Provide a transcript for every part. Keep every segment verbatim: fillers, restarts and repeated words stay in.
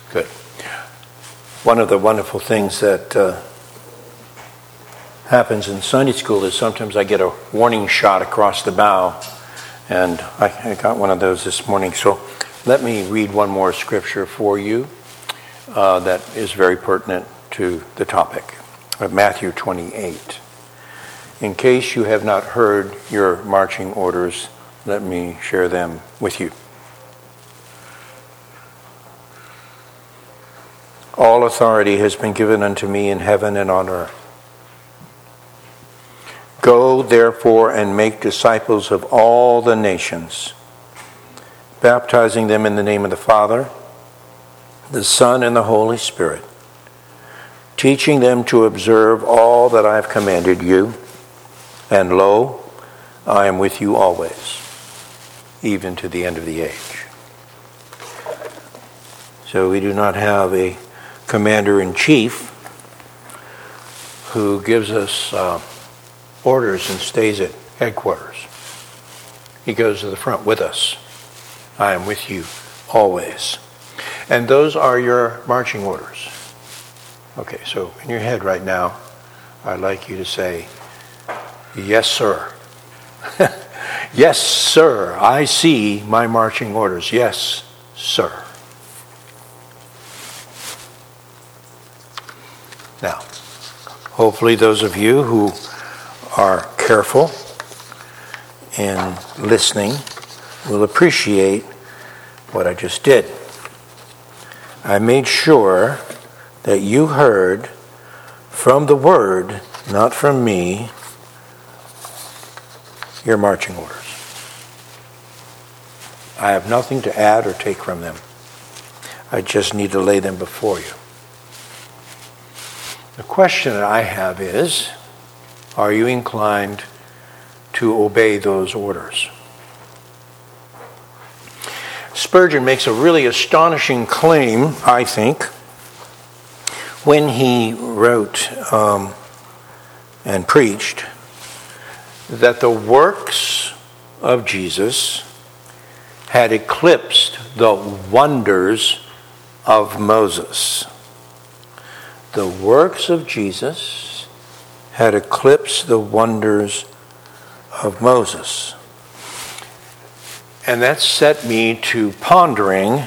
Good. One of the wonderful things that uh, happens in Sunday school is sometimes I get a warning shot across the bow, and I, I got one of those this morning. So let me read one more scripture for you uh, that is very pertinent to the topic of Matthew twenty-eight. In case you have not heard your marching orders, let me share them with you. All authority has been given unto me in heaven and on earth. Go, therefore, and make disciples of all the nations, baptizing them in the name of the Father, the Son, and the Holy Spirit, teaching them to observe all that I have commanded you. And lo, I am with you always, even to the end of the age. So we do not have a commander-in-chief who gives us uh, orders and stays at headquarters. He goes to the front with us. I am with you always. And those are your marching orders. Okay, so in your head right now, I'd like you to say, yes, sir. Yes, sir. I see my marching orders. Yes, sir. Now, hopefully those of you who are careful in listening will appreciate what I just did. I made sure that you heard from the Word, not from me, your marching orders. I have nothing to add or take from them. I just need to lay them before you. The question that I have is, are you inclined to obey those orders? Spurgeon makes a really astonishing claim, I think, when he wrote um, and preached that the works of Jesus had eclipsed the wonders of Moses. The works of Jesus had eclipsed the wonders of Moses. And that set me to pondering,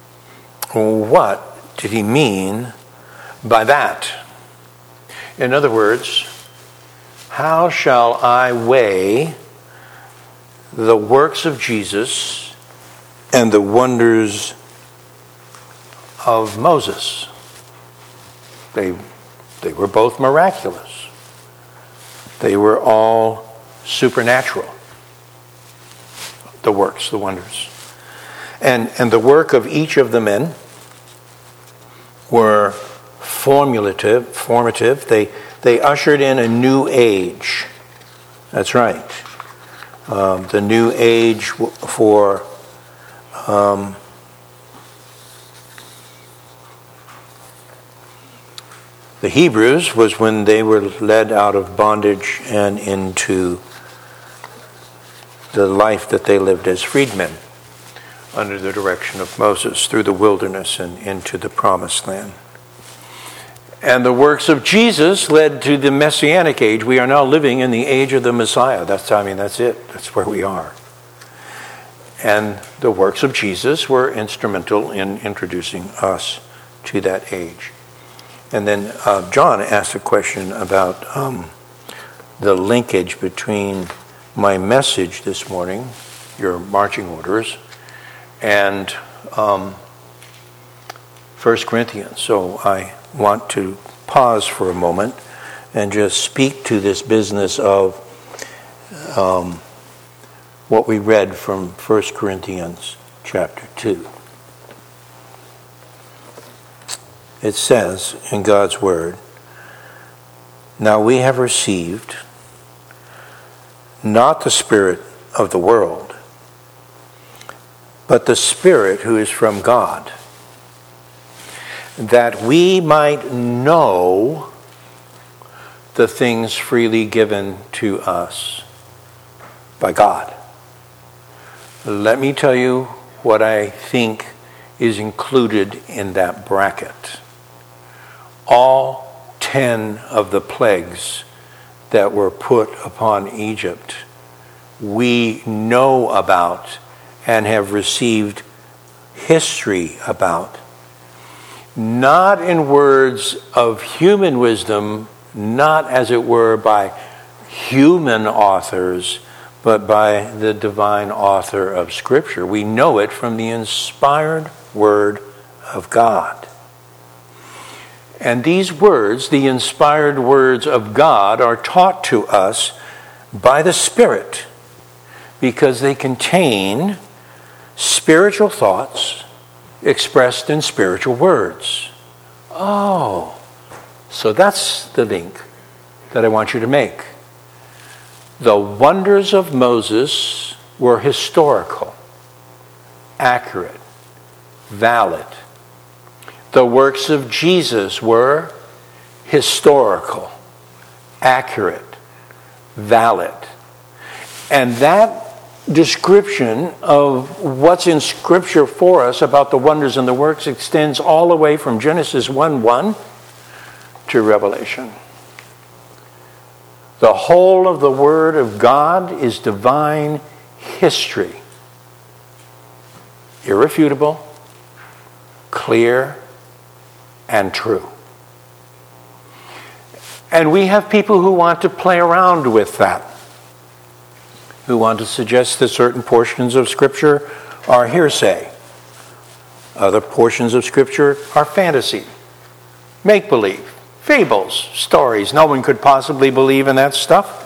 what did he mean by that? In other words, how shall I weigh the works of Jesus and the wonders of Moses? They, they were both miraculous. They were all supernatural. The works, the wonders. And, and the work of each of the men were formulative, formative. They, they ushered in a new age. That's right. Um, the new age for um, the Hebrews was when they were led out of bondage and into the life that they lived as freedmen under the direction of Moses through the wilderness and into the promised land. And the works of Jesus led to the Messianic age. We are now living in the age of the Messiah. That's, I mean, that's it. That's where we are. And the works of Jesus were instrumental in introducing us to that age. And then uh, John asked a question about um, the linkage between my message this morning, your marching orders, and um, First Corinthians. So I want to pause for a moment and just speak to this business of um, what we read from First Corinthians chapter two. It says in God's Word, now we have received not the Spirit of the world, but the Spirit who is from God, that we might know the things freely given to us by God. Let me tell you what I think is included in that bracket. All ten of the plagues that were put upon Egypt, we know about and have received history about. Not in words of human wisdom, not as it were by human authors, but by the divine author of Scripture. We know it from the inspired Word of God. And these words, the inspired words of God, are taught to us by the Spirit because they contain spiritual thoughts expressed in spiritual words. Oh, so that's the link that I want you to make. The wonders of Moses were historical, accurate, valid. The works of Jesus were historical, accurate, valid. And that description of what's in Scripture for us about the wonders and the works extends all the way from Genesis one one to Revelation. The whole of the Word of God is divine history. Irrefutable, clear, and true. And we have people who want to play around with that, who want to suggest that certain portions of Scripture are hearsay. Other portions of Scripture are fantasy, make-believe, fables, stories. No one could possibly believe in that stuff.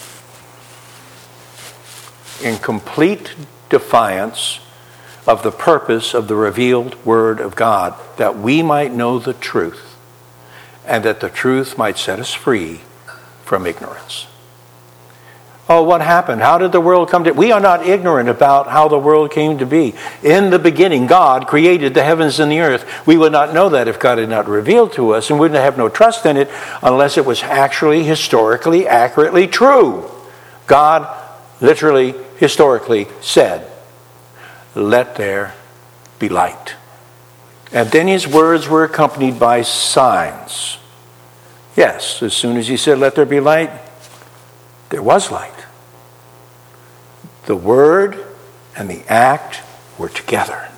In complete defiance of the purpose of the revealed Word of God, that we might know the truth, and that the truth might set us free from ignorance. Oh, what happened? How did the world come to... We are not ignorant about how the world came to be. In the beginning, God created the heavens and the earth. We would not know that if God had not revealed to us, and wouldn't have no trust in it unless it was actually, historically, accurately true. God literally, historically said, "Let there be light." And then his words were accompanied by signs. Yes, as soon as he said, "Let there be light," there was light. The word and the act were together.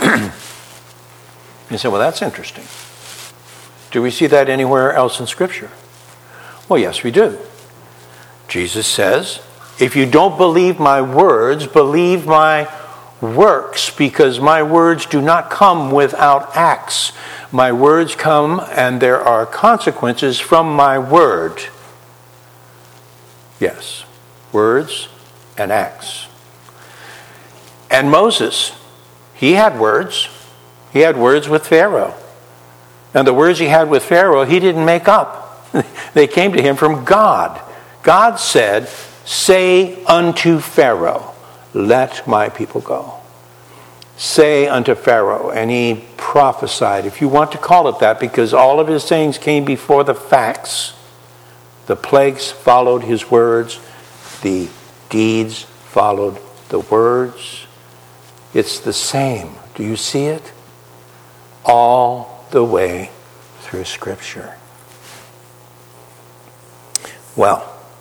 You say, well, that's interesting. Do we see that anywhere else in Scripture? Well, yes, we do. Jesus says, if you don't believe my words, believe my works, because my words do not come without acts. My words come, and there are consequences from my word. Yes, words and acts. And Moses, he had words. He had words with Pharaoh. And the words he had with Pharaoh, he didn't make up. They came to him from God. God said, "Say unto Pharaoh, let my people go." Say unto Pharaoh. And he prophesied, if you want to call it that, because all of his sayings came before the facts. The plagues followed his words. The deeds followed the words. It's the same. Do you see it? All the way through Scripture. Well,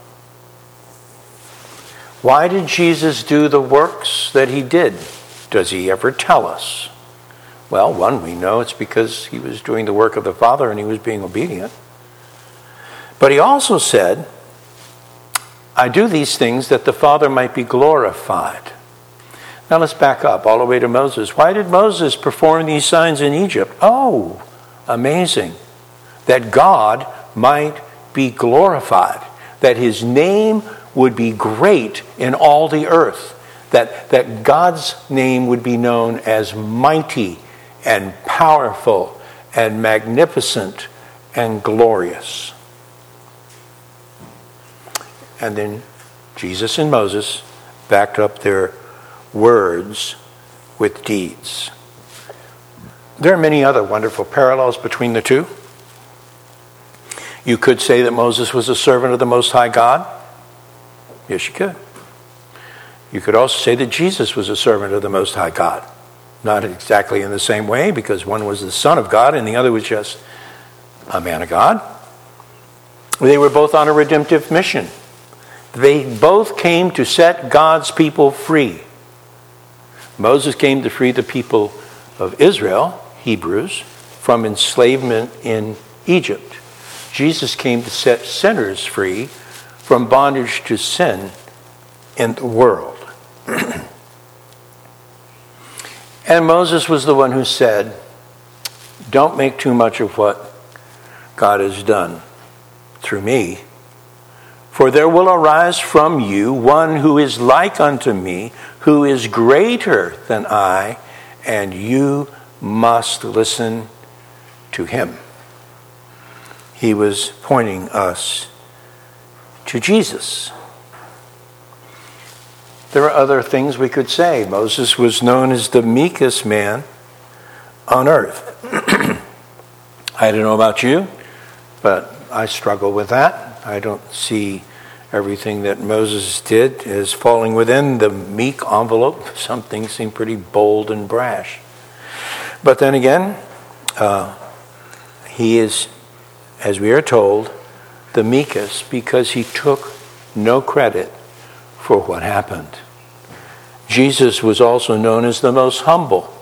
why did Jesus do the works that he did? Does he ever tell us? Well, one, we know it's because he was doing the work of the Father and he was being obedient. But he also said, I do these things that the Father might be glorified. Now let's back up all the way to Moses. Why did Moses perform these signs in Egypt? Oh, amazing. That God might be glorified. That his name would be great in all the earth. That, that God's name would be known as mighty and powerful and magnificent and glorious. And then Jesus and Moses backed up their words with deeds. There are many other wonderful parallels between the two. You could say that Moses was a servant of the Most High God. Yes, you could. You could also say that Jesus was a servant of the Most High God. not exactly in the same way, because one was the Son of God and the other was just a man of God. They were both on a redemptive mission. They both came to set God's people free. Moses came to free the people of Israel, Hebrews, from enslavement in Egypt. Jesus came to set sinners free from bondage to sin in the world. And Moses was the one who said, don't make too much of what God has done through me. For there will arise from you one who is like unto me, who is greater than I, and you must listen to him. He was pointing us to Jesus. There are other things we could say. Moses was known as the meekest man on earth. I don't know about you, but I struggle with that. I don't see everything that Moses did as falling within the meek envelope. Some things seem pretty bold and brash. But then again, uh, he is, as we are told, the meekest because he took no credit for what happened. Jesus was also known as the most humble.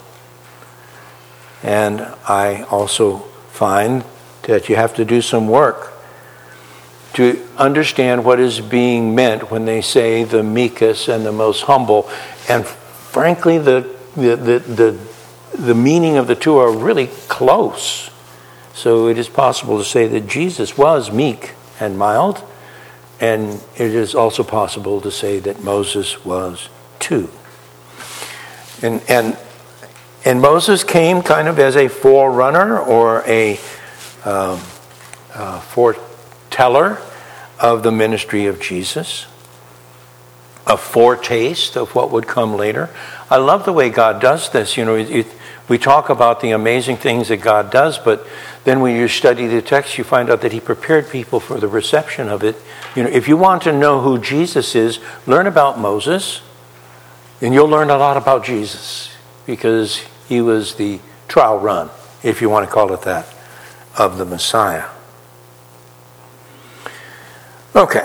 And I also find that you have to do some work to understand what is being meant when they say the meekest and the most humble. And frankly, the the the the, the meaning of the two are really close. So it is possible to say that Jesus was meek and mild, and it is also possible to say that Moses was too. And and and Moses came kind of as a forerunner or a um, uh, foreteller of the ministry of Jesus, a foretaste of what would come later. I love the way God does this. You know, it, it, we talk about the amazing things that God does, but then when you study the text, you find out that he prepared people for the reception of it. You know, if you want to know who Jesus is, learn about Moses, and you'll learn a lot about Jesus, because he was the trial run, if you want to call it that, of the Messiah. Okay.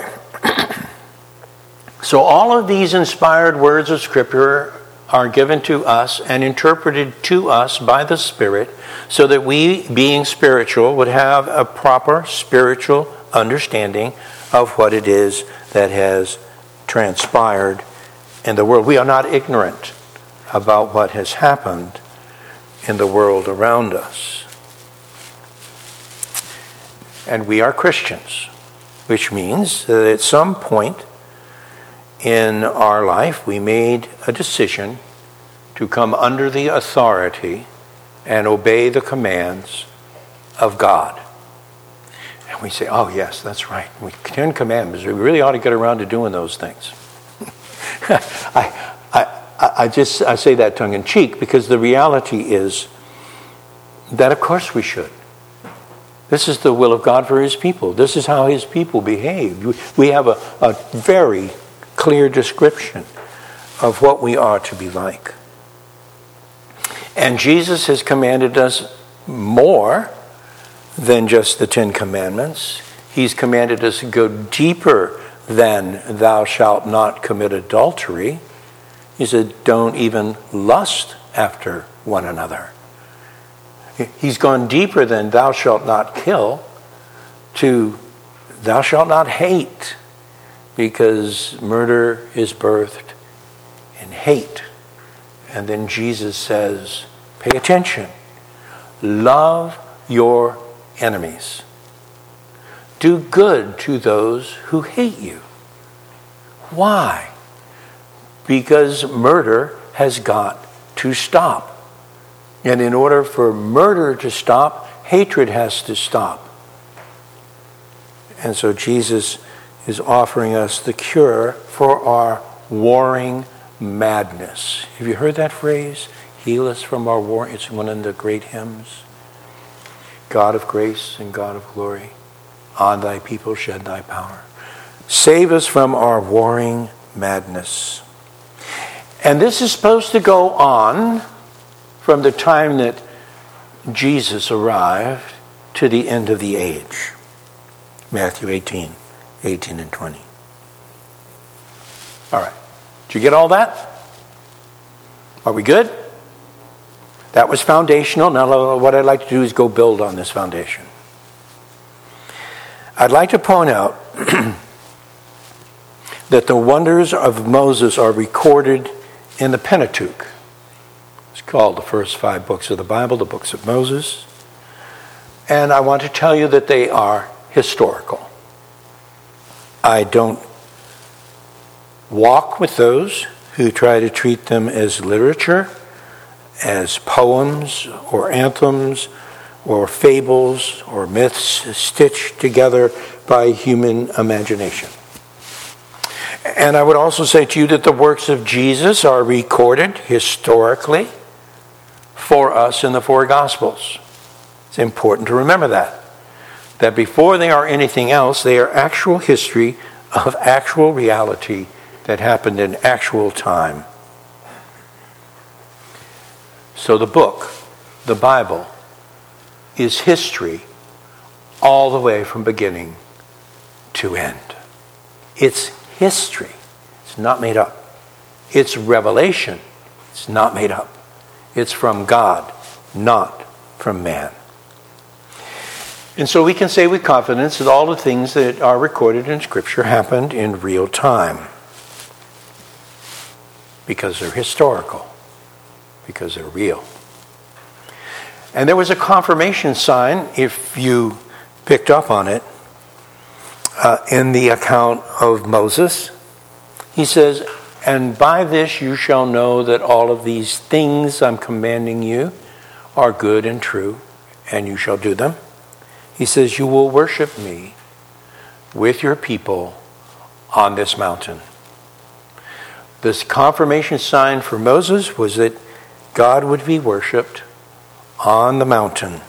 So all of these inspired words of Scripture are given to us and interpreted to us by the Spirit so that we, being spiritual, would have a proper spiritual understanding of what it is that has transpired in the world. We are not ignorant about what has happened in the world around us. And we are Christians, which means that at some point in our life we made a decision to come under the authority and obey the commands of God. And we say, oh yes, that's right. We, Ten Commandments, we really ought to get around to doing those things. I, I, I just I say that tongue in cheek because the reality is that of course we should. This is the will of God for his people. This is how his people behave. We have a, a very clear description of what we are to be like. And Jesus has commanded us more than just the Ten Commandments. He's commanded us to go deeper than thou shalt not commit adultery. He said, don't even lust after one another. He's gone deeper than thou shalt not kill to thou shalt not hate, because murder is birthed in hate. And then Jesus says, pay attention. Love your enemies. Do good to those who hate you. Why? Because murder has got to stop. And in order for murder to stop, hatred has to stop. And so Jesus is offering us the cure for our warring madness. Have you heard that phrase? Heal us from our war. It's one of the great hymns. God of grace and God of glory, on thy people shed thy power. Save us from our warring madness. And this is supposed to go on from the time that Jesus arrived to the end of the age. Matthew eighteen, eighteen and twenty. All right. Did you get all that? Are we good? That was foundational. Now what I'd like to do is go build on this foundation. I'd like to point out that the wonders of Moses are recorded in the Pentateuch. It's called the first five books of the Bible, the books of Moses. And I want to tell you that they are historical. I don't walk with those who try to treat them as literature, as poems or anthems or fables or myths stitched together by human imagination. And I would also say to you that the works of Jesus are recorded historically for us in the four Gospels. It's important to remember that. That before they are anything else, they are actual history of actual reality that happened in actual time. So the book, the Bible, is history all the way from beginning to end. It's history. It's not made up. It's revelation. It's not made up. It's from God, not from man. And so we can say with confidence that all the things that are recorded in Scripture happened in real time. Because they're historical. Because they're real. And there was a confirmation sign, if you picked up on it, uh, in the account of Moses. He says, "And by this you shall know that all of these things I'm commanding you are good and true, and you shall do them." He says, "You will worship me with your people on this mountain." This confirmation sign for Moses was that God would be worshipped on the mountain.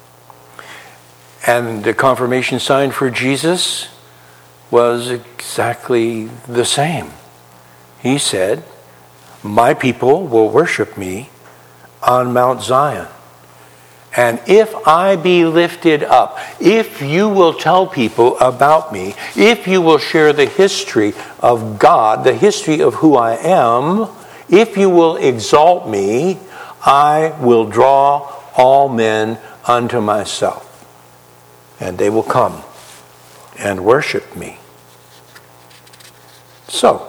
And the confirmation sign for Jesus was exactly the same. He said, "My people will worship me on Mount Zion. And if I be lifted up, if you will tell people about me, if you will share the history of God, the history of who I am, if you will exalt me, I will draw all men unto myself. And they will come and worship me." So,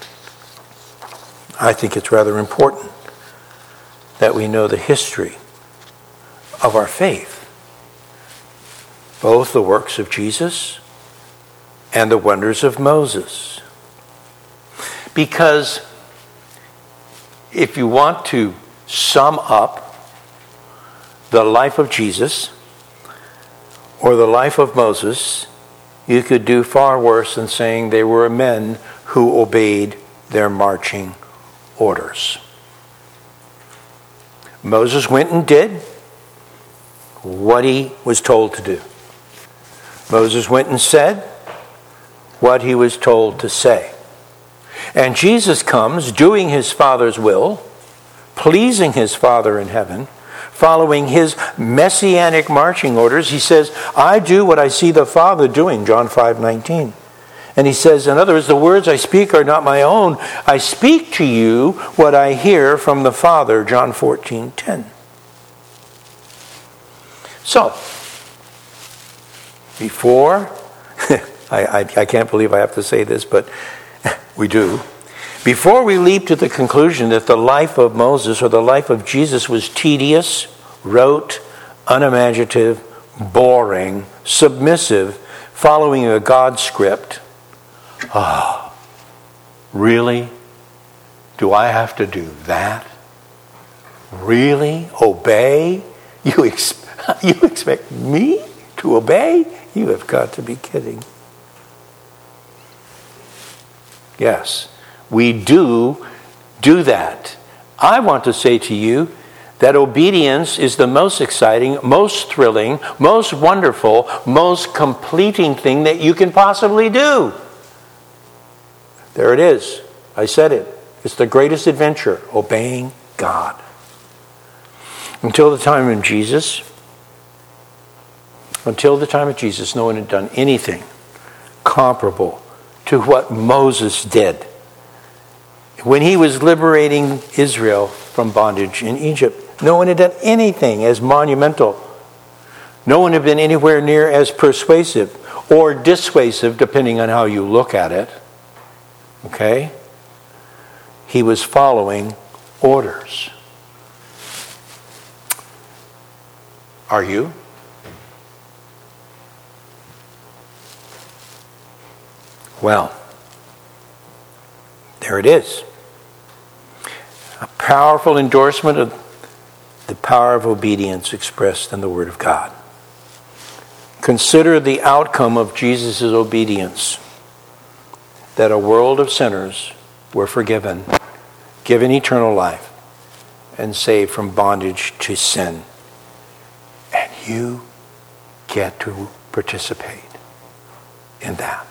I think it's rather important that we know the history of our faith, both the works of Jesus and the wonders of Moses. Because if you want to sum up the life of Jesus or the life of Moses, you could do far worse than saying they were men who obeyed their marching orders. Moses went and did what he was told to do. Moses went and said what he was told to say. And Jesus comes doing his Father's will, pleasing his Father in heaven, following his messianic marching orders. He says, "I do what I see the Father doing," John five nineteen. And he says, in other words, "The words I speak are not my own. I speak to you what I hear from the Father," John fourteen ten. So, before, I, I, I can't believe I have to say this, but we do. Before we leap to the conclusion that the life of Moses or the life of Jesus was tedious, rote, unimaginative, boring, submissive, following a God script, ah, oh, really? Do I have to do that? Really? Obey? You expect You expect me to obey? You have got to be kidding. Yes, we do do that. I want to say to you that obedience is the most exciting, most thrilling, most wonderful, most completing thing that you can possibly do. There it is. I said it. It's the greatest adventure, obeying God. Until the time of Jesus, until the time of Jesus, no one had done anything comparable to what Moses did when he was liberating Israel from bondage in Egypt. No one had done anything as monumental. No one had been anywhere near as persuasive or dissuasive, depending on how you look at it. Okay? He was following orders. Are you? Well, there it is. A powerful endorsement of the power of obedience expressed in the Word of God. Consider the outcome of Jesus' obedience, that a world of sinners were forgiven, given eternal life, and saved from bondage to sin. And you get to participate in that.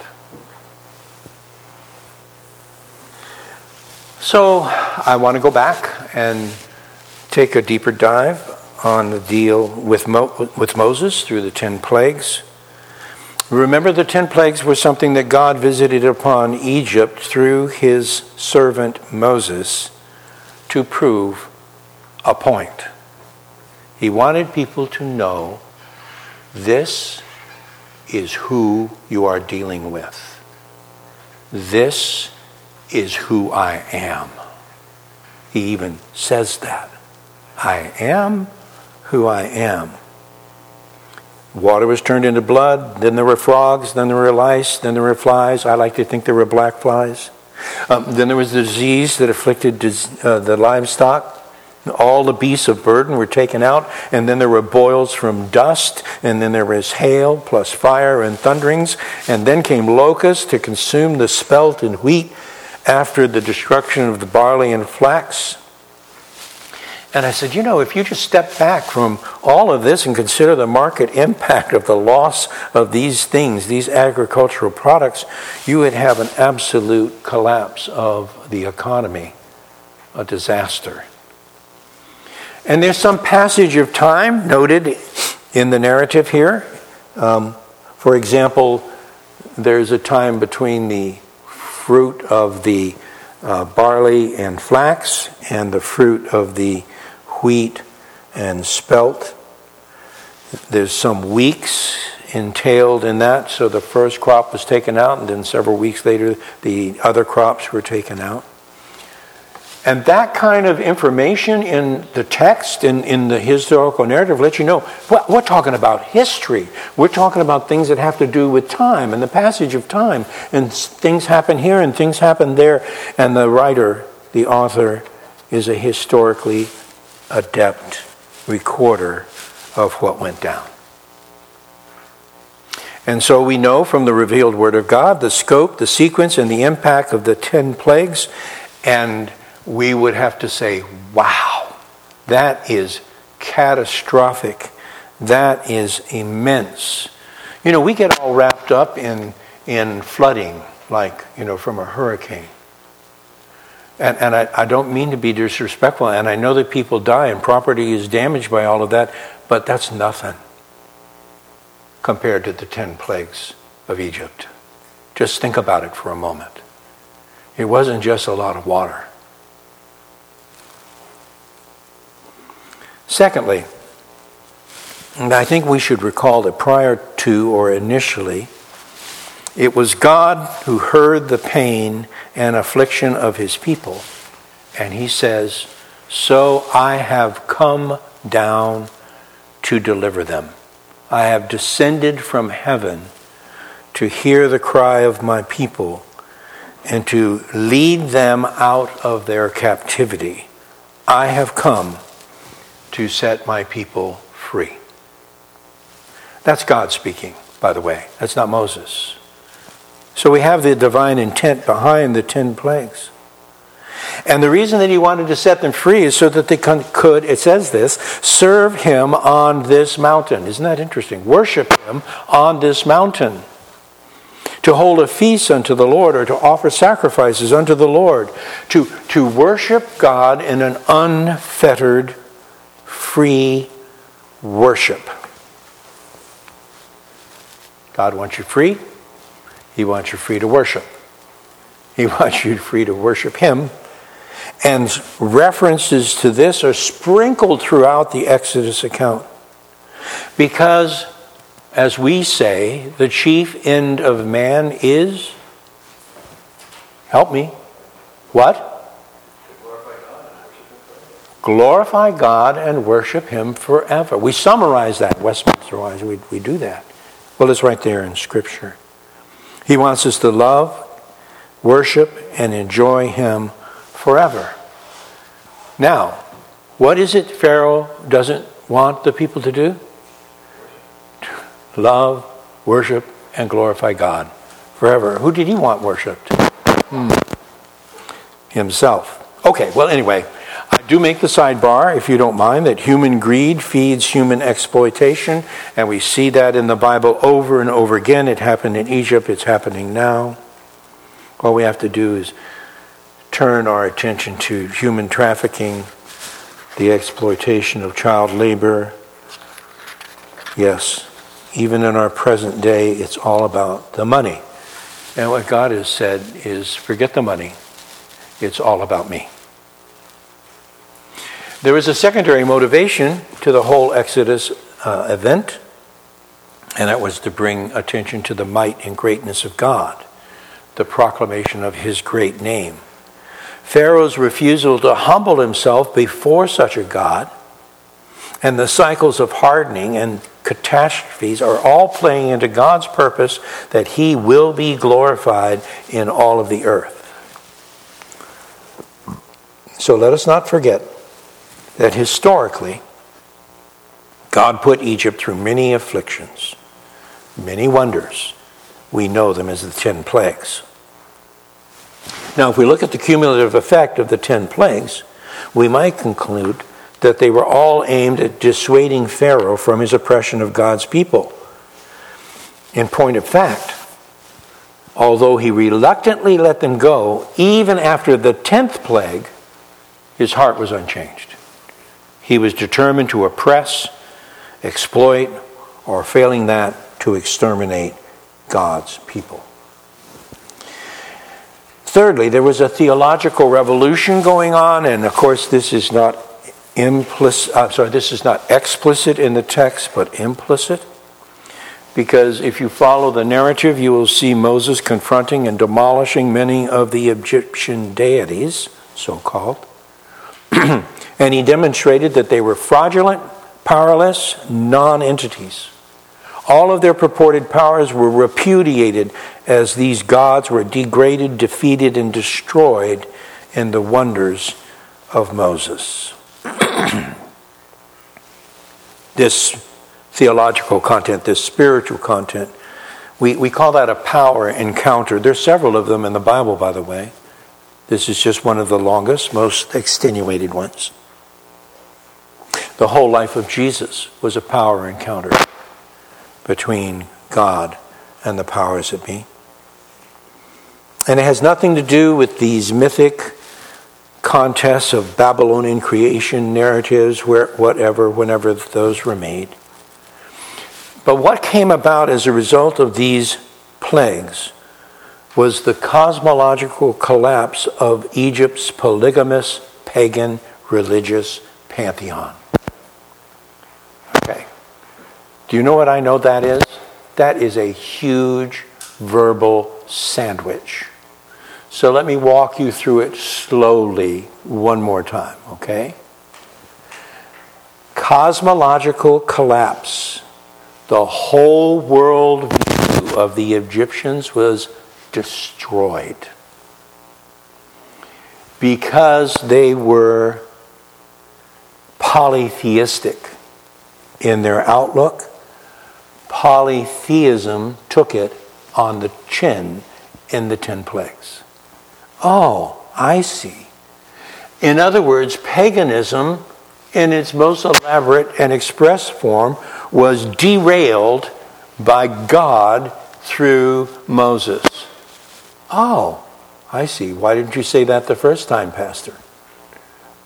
So I want to go back and take a deeper dive on the deal with Mo- with Moses through the ten plagues. Remember, the ten plagues were something that God visited upon Egypt through his servant Moses to prove a point. He wanted people to know, this is who you are dealing with. This is who I am. He even says that. I am who I am. Water was turned into blood, then there were frogs, then there were lice, then there were flies. I like to think there were black flies. Um, then there was the disease that afflicted dis- uh, the livestock. All the beasts of burden were taken out, and then there were boils from dust, and then there was hail plus fire and thunderings, and then came locusts to consume the spelt and wheat after the destruction of the barley and flax. And I said, you know, if you just step back from all of this and consider the market impact of the loss of these things, these agricultural products, you would have an absolute collapse of the economy, a disaster. And there's some passage of time noted in the narrative here. Um, for example, there's a time between the fruit of the uh, barley and flax and the fruit of the wheat and spelt. There's some weeks entailed in that. So the first crop was taken out, and then several weeks later the other crops were taken out. And that kind of information in the text, in, in the historical narrative, lets you know, well, we're talking about history. We're talking about things that have to do with time and the passage of time. And things happen here and things happen there. And the writer, the author, is a historically adept recorder of what went down. And so we know from the revealed Word of God the scope, the sequence, and the impact of the ten plagues. And we would have to say, wow, that is catastrophic. That is immense. You know, we get all wrapped up in in flooding, like, you know, from a hurricane. And, and I, I don't mean to be disrespectful, and I know that people die and property is damaged by all of that, but that's nothing compared to the ten plagues of Egypt. Just think about it for a moment. It wasn't just a lot of water. Secondly, and I think we should recall that prior to or initially, it was God who heard the pain and affliction of his people. And he says, so I have come down to deliver them. I have descended from heaven to hear the cry of my people and to lead them out of their captivity. I have come to set my people free. That's God speaking, by the way. That's not Moses. So we have the divine intent behind the ten plagues. And the reason that he wanted to set them free is so that they could, it says this, serve him on this mountain. Isn't that interesting? Worship him on this mountain. To hold a feast unto the Lord, or to offer sacrifices unto the Lord. To, to worship God in an unfettered free worship. God wants you free. He wants you free to worship. He wants you free to worship him. And references to this are sprinkled throughout the Exodus account. Because, as we say, the chief end of man is, help me, what? Glorify God and worship him forever. We summarize that Westminster-wise. We, we do that. Well, it's right there in Scripture. He wants us to love, worship, and enjoy him forever. Now, what is it Pharaoh doesn't want the people to do? Love, worship, and glorify God forever. Who did he want worshipped? Hmm. Himself. Okay, well, anyway, I do make the sidebar, if you don't mind, that human greed feeds human exploitation, and we see that in the Bible over and over again. It happened in Egypt, it's happening now. All we have to do is turn our attention to human trafficking, the exploitation of child labor. Yes, even in our present day, it's all about the money. And what God has said is, forget the money. It's all about me. There is a secondary motivation to the whole Exodus uh, event, and that was to bring attention to the might and greatness of God, the proclamation of his great name. Pharaoh's refusal to humble himself before such a God, and the cycles of hardening and catastrophes are all playing into God's purpose that he will be glorified in all of the earth. So let us not forget that historically, God put Egypt through many afflictions, many wonders. We know them as the ten plagues. Now, if we look at the cumulative effect of the ten plagues, we might conclude that they were all aimed at dissuading Pharaoh from his oppression of God's people. In point of fact, although he reluctantly let them go, even after the tenth plague, his heart was unchanged. He was determined to oppress, exploit, or failing that, to exterminate God's people. Thirdly, there was a theological revolution going on, and of course this is not implicit, I'm sorry, this is not explicit in the text, but implicit. Because if you follow the narrative, you will see Moses confronting and demolishing many of the Egyptian deities, so-called. And he demonstrated that they were fraudulent, powerless, non-entities. All of their purported powers were repudiated as these gods were degraded, defeated, and destroyed in the wonders of Moses. This theological content, this spiritual content, we, we call that a power encounter. There's several of them in the Bible, by the way. This is just one of the longest, most extenuated ones. The whole life of Jesus was a power encounter between God and the powers that be. And it has nothing to do with these mythic contests of Babylonian creation narratives, where whatever, whenever those were made. But what came about as a result of these plagues was the cosmological collapse of Egypt's polygamous, pagan, religious pantheon. Okay. Do you know what I know that is? That is a huge verbal sandwich. So let me walk you through it slowly one more time, okay? Cosmological collapse. The whole world view of the Egyptians was destroyed because they were polytheistic in their outlook. Polytheism took it on the chin in the ten plagues. Oh, I see. In other words, paganism in its most elaborate and express form was derailed by God through Moses. Oh, I see. Why didn't you say that the first time, Pastor?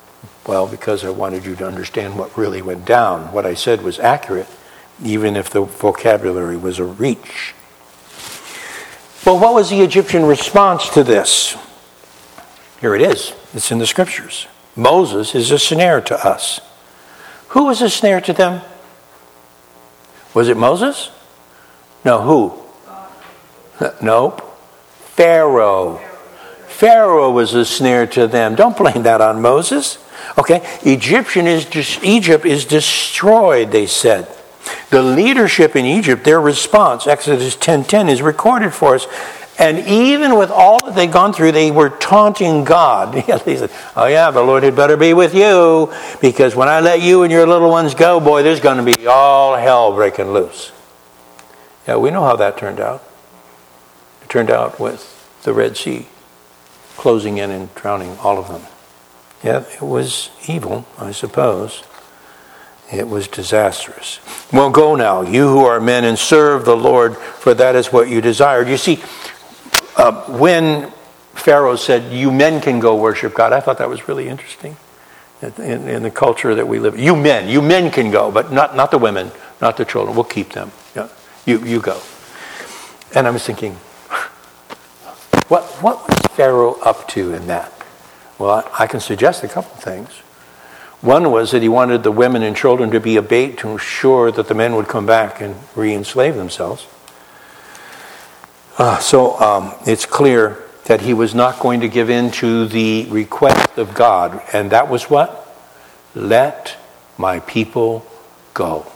Well, because I wanted you to understand what really went down. What I said was accurate, even if the vocabulary was a reach. Well, what was the Egyptian response to this? Here it is. It's in the scriptures. Moses is a snare to us. Who was a snare to them? Was it Moses? No, who? Nope. Pharaoh. Pharaoh was a snare to them. Don't blame that on Moses. Okay, Egyptian is just, Egypt is destroyed, they said. The leadership in Egypt, their response, Exodus ten ten, is recorded for us. And even with all that they'd gone through, they were taunting God. They said, oh yeah, the Lord had better be with you, because when I let you and your little ones go, boy, there's going to be all hell breaking loose. Yeah, we know how that turned out. It turned out with the Red Sea closing in and drowning all of them. Yeah, it was evil, I suppose. It was disastrous. Well, go now, you who are men, and serve the Lord, for that is what you desired. You see, uh, when Pharaoh said, you men can go worship God, I thought that was really interesting in, in the culture that we live in. You men, you men can go, but not, not the women, not the children. We'll keep them. Yeah, you, you go. And I was thinking, what, what was Pharaoh up to in that? Well, I can suggest a couple things. One was that he wanted the women and children to be a bait to ensure that the men would come back and re-enslave themselves. Uh, so um, it's clear that he was not going to give in to the request of God. And that was what? Let my people go.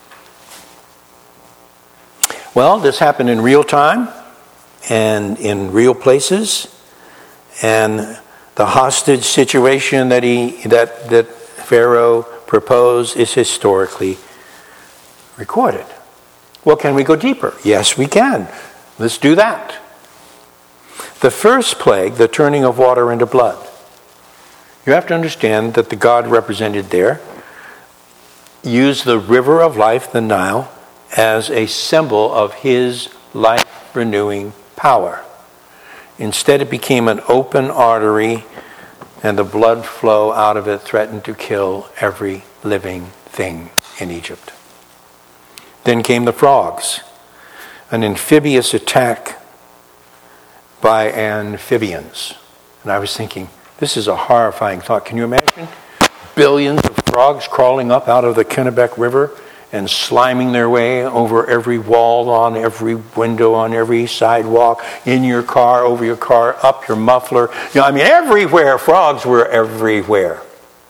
Well, this happened in real time and in real places. And the hostage situation that he that that Pharaoh proposed is historically recorded. Well, can we go deeper? Yes, we can. Let's do that. The first plague, the turning of water into blood. You have to understand that the God represented there used the river of life, the Nile, as a symbol of his life-renewing power. Instead, it became an open artery, and the blood flow out of it threatened to kill every living thing in Egypt. Then came the frogs, an amphibious attack by amphibians. And I was thinking, this is a horrifying thought. Can you imagine billions of frogs crawling up out of the Kennebec River and sliming their way over every wall, on every window, on every sidewalk, in your car, over your car, up your muffler. You know, I mean, everywhere. Frogs were everywhere.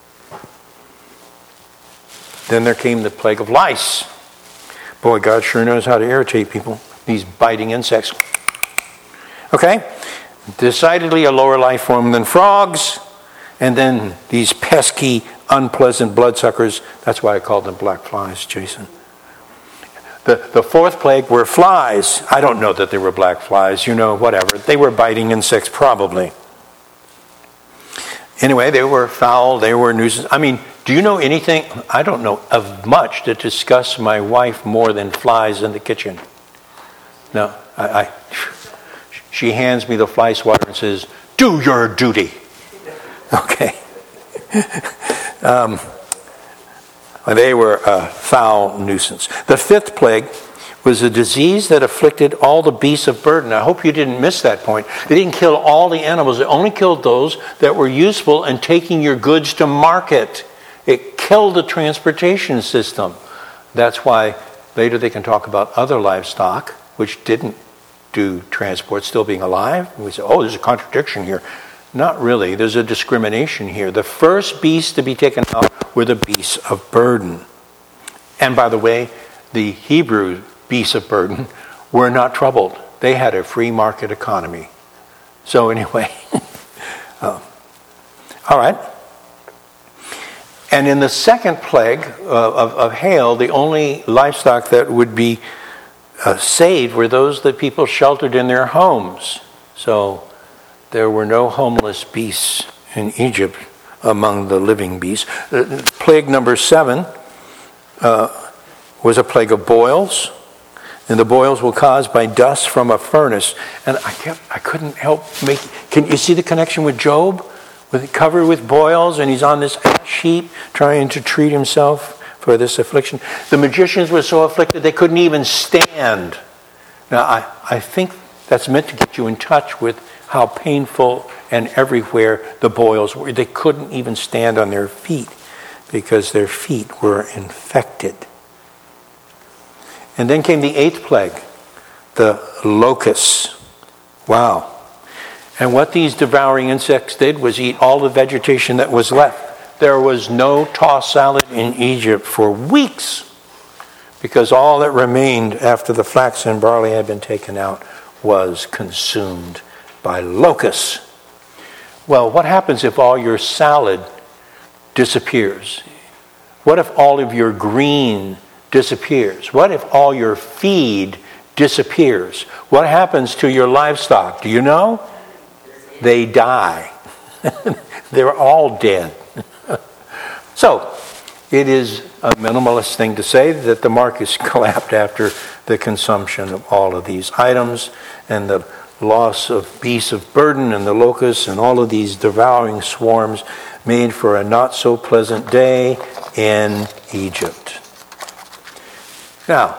Then there came the plague of lice. Boy, God sure knows how to irritate people. These biting insects. Okay? Decidedly a lower life form than frogs. And then these pesky, unpleasant bloodsuckers. That's why I called them black flies, Jason. The, the fourth plague were flies. I don't know that they were black flies. You know, whatever. They were biting insects, probably. Anyway, they were foul. They were nuisance. I mean, do you know anything? I don't know of much that disgusts my wife more than flies in the kitchen. No, I, I she hands me the fly swatter and says, do your duty. Okay. um, they were a foul nuisance. The fifth plague was a disease that afflicted all the beasts of burden. I hope you didn't miss that point. It didn't kill all the animals. It only killed those that were useful in taking your goods to market. It killed the transportation system. That's why later they can talk about other livestock, which didn't do transport, still being alive. And we say, oh, there's a contradiction here. Not really. There's a discrimination here. The first beasts to be taken out were the beasts of burden. And by the way, the Hebrew beasts of burden were not troubled. They had a free market economy. So anyway, uh, all right. And in the second plague uh, of, of hail, the only livestock that would be uh, saved were those that people sheltered in their homes. So there were no homeless beasts in Egypt among the living beasts. Uh, plague number seven uh, was a plague of boils. And the boils were caused by dust from a furnace. And I kept, I couldn't help make. Can you see the connection with Job? with, covered with boils, and he's on this ash heap trying to treat himself for this affliction. The magicians were so afflicted they couldn't even stand. Now, I, I think that's meant to get you in touch with how painful and everywhere the boils were. They couldn't even stand on their feet because their feet were infected. And then came the eighth plague, the locusts. Wow. And what these devouring insects did was eat all the vegetation that was left. There was no tossed salad in Egypt for weeks because all that remained after the flax and barley had been taken out was consumed by locusts. Well, what happens if all your salad disappears? What if all of your green disappears? What if all your feed disappears? What happens to your livestock? Do you know? They die. They're all dead. So, it is a minimalist thing to say that the market collapsed after the consumption of all of these items and the loss of beasts of burden and the locusts and all of these devouring swarms made for a not so pleasant day in Egypt. Now,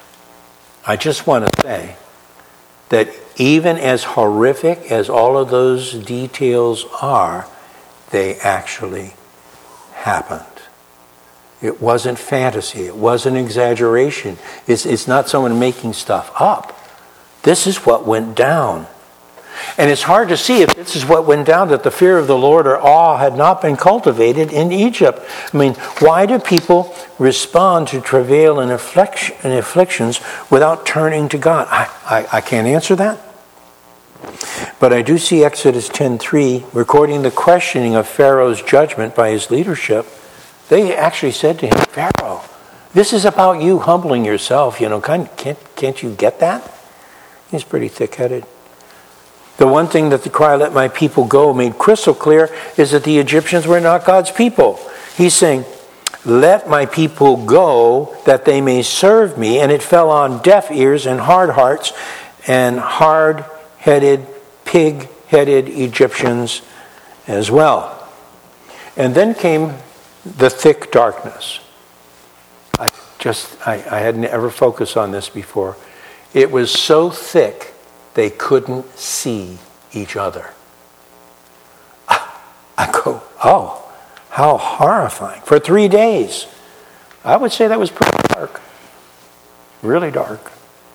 I just want to say that even as horrific as all of those details are, they actually happened. It wasn't fantasy. It wasn't exaggeration. It's, it's not someone making stuff up. This is what went down. And it's hard to see if this is what went down, that the fear of the Lord or awe had not been cultivated in Egypt. I mean, why do people respond to travail and afflictions without turning to God? I, I, I can't answer that. But I do see Exodus ten three recording the questioning of Pharaoh's judgment by his leadership. They actually said to him, Pharaoh, this is about you humbling yourself. You know, can't, can't you get that? He's pretty thick-headed. The one thing that the cry, let my people go, made crystal clear is that the Egyptians were not God's people. He's saying, let my people go that they may serve me. And it fell on deaf ears and hard hearts and hard-headed, pig-headed Egyptians as well. And then came the thick darkness. I just, I, I hadn't ever focused on this before. It was so thick they couldn't see each other. I go, oh, how horrifying. For three days. I would say that was pretty dark. Really dark.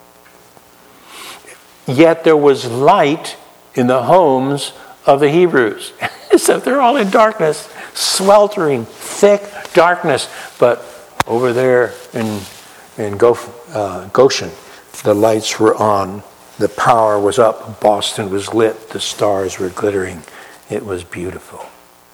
Yet there was light in the homes of the Hebrews. So they're all in darkness, sweltering, thick darkness. But over there in, in Go, uh, Goshen, the lights were on. The power was up. Boston was lit. The stars were glittering. It was beautiful.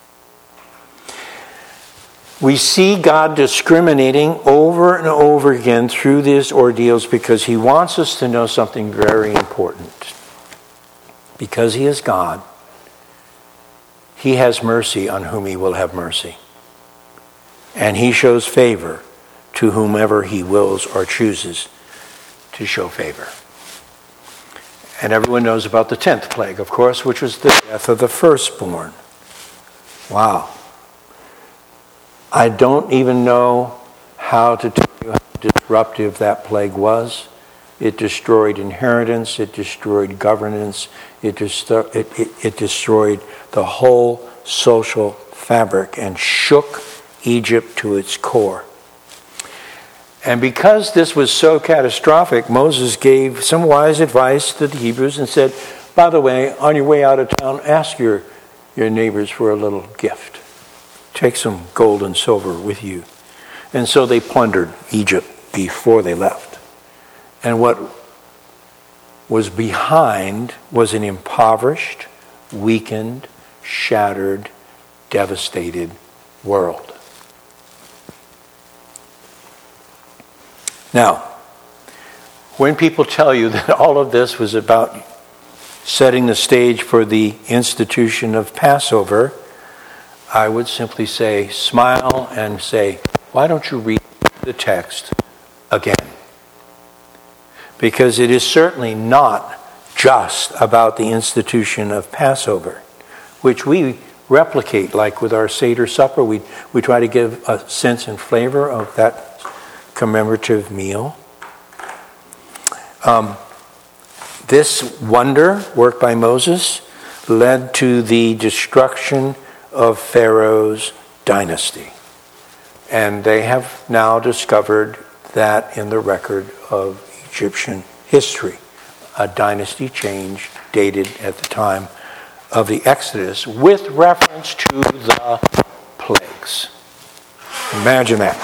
We see God discriminating over and over again through these ordeals because he wants us to know something very important. Because he is God, he has mercy on whom he will have mercy. And he shows favor to whomever he wills or chooses to show favor. And everyone knows about the tenth plague, of course, which was the death of the firstborn. Wow. I don't even know how to tell you how disruptive that plague was. It destroyed inheritance. It destroyed governance. It, desto- it, it, it destroyed the whole social fabric and shook Egypt to its core. And because this was so catastrophic, Moses gave some wise advice to the Hebrews and said, by the way, on your way out of town, ask your, your neighbors for a little gift. Take some gold and silver with you. And so they plundered Egypt before they left. And what was behind was an impoverished, weakened, shattered, devastated world. Now, when people tell you that all of this was about setting the stage for the institution of Passover, I would simply say, smile and say, why don't you read the text again? Because it is certainly not just about the institution of Passover, which we replicate, like with our Seder supper. We, we try to give a sense and flavor of that commemorative meal. Um, this wonder worked by Moses led to the destruction of Pharaoh's dynasty. And they have now discovered that in the record of Egyptian history. A dynasty change dated at the time of the Exodus with reference to the plagues. Imagine that.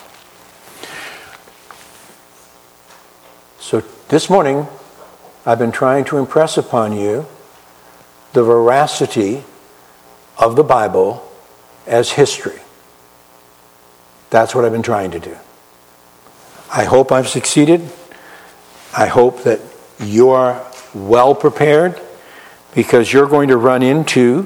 So this morning, I've been trying to impress upon you the veracity of the Bible as history. That's what I've been trying to do. I hope I've succeeded. I hope that you are well prepared, because you're going to run into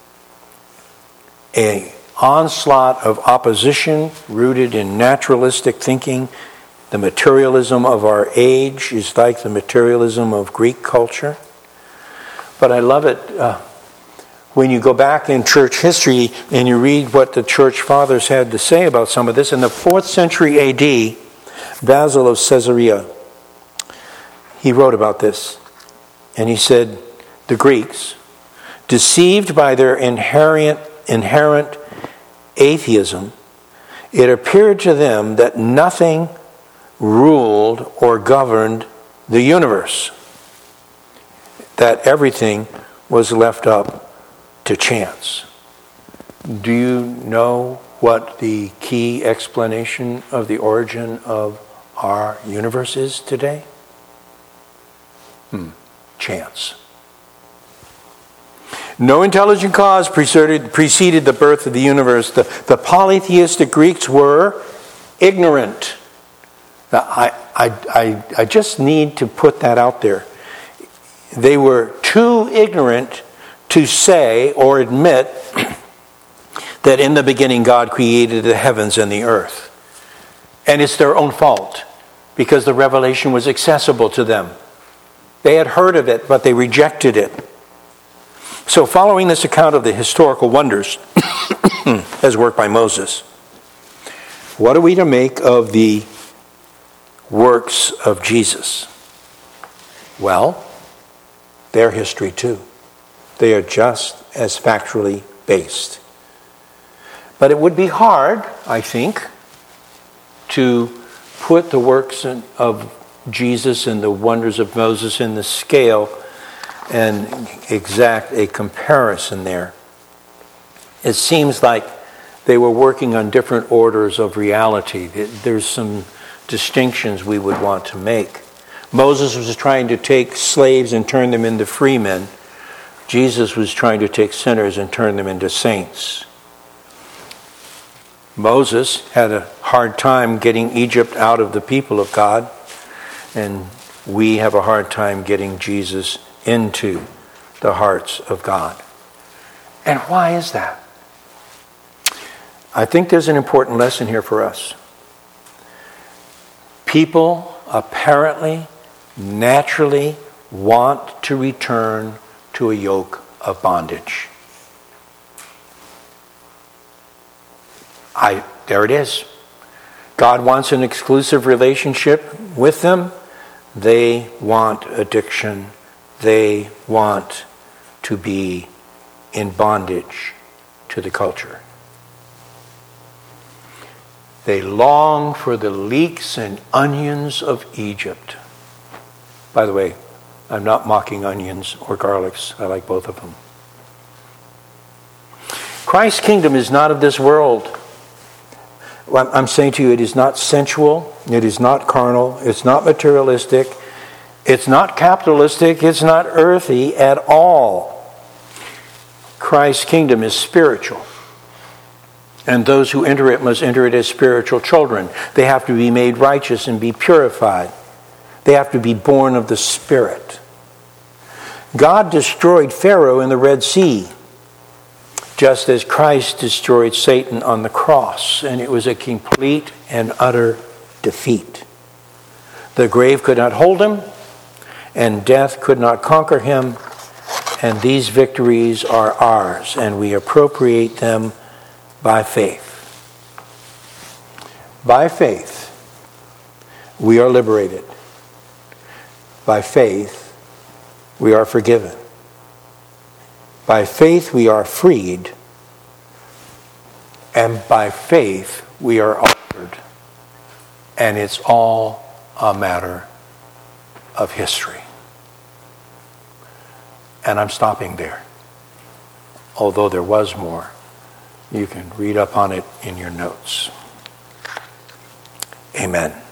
an onslaught of opposition rooted in naturalistic thinking. The materialism of our age is like the materialism of Greek culture. But I love it uh, when you go back in church history and you read what the church fathers had to say about some of this. In the fourth century A D, Basil of Caesarea, he wrote about this. And he said, the Greeks, deceived by their inherent, inherent atheism, it appeared to them that nothing ruled or governed the universe, that everything was left up to chance. Do you know what the key explanation of the origin of our universe is today? Hmm. Chance. No intelligent cause preceded, preceded the birth of the universe. The, the polytheistic Greeks were ignorant. Now, I, I, I, I just need to put that out there. They were too ignorant to say or admit that in the beginning God created the heavens and the earth. And it's their own fault, because the revelation was accessible to them. They had heard of it, but they rejected it. So following this account of the historical wonders as worked by Moses, what are we to make of the works of Jesus? Well, they're history too. They are just as factually based. But it would be hard, I think, to put the works of Jesus and the wonders of Moses in the scale and exact a comparison there. It seems like they were working on different orders of reality. There's some distinctions we would want to make. Moses was trying to take slaves and turn them into free men. Jesus was trying to take sinners and turn them into saints. Moses had a hard time getting Egypt out of the people of God, and we have a hard time getting Jesus into the hearts of God. And why is that? I think there's an important lesson here for us. People apparently, naturally want to return to a yoke of bondage. I, there it is. God wants an exclusive relationship with them. They want addiction. They want to be in bondage to the culture. They long for the leeks and onions of Egypt. By the way, I'm not mocking onions or garlics. I like both of them. Christ's kingdom is not of this world. I'm saying to you, it is not sensual. It is not carnal. It's not materialistic. It's not capitalistic. It's not earthy at all. Christ's kingdom is spiritual. And those who enter it must enter it as spiritual children. They have to be made righteous and be purified. They have to be born of the Spirit. God destroyed Pharaoh in the Red Sea, just as Christ destroyed Satan on the cross. And it was a complete and utter defeat. The grave could not hold him, and death could not conquer him, And these victories are ours, and we appropriate them by faith. By faith, we are liberated. By faith, we are forgiven. By faith, we are freed. And by faith, we are altered. And it's all a matter of history. And I'm stopping there. Although there was more, you can read up on it in your notes. Amen.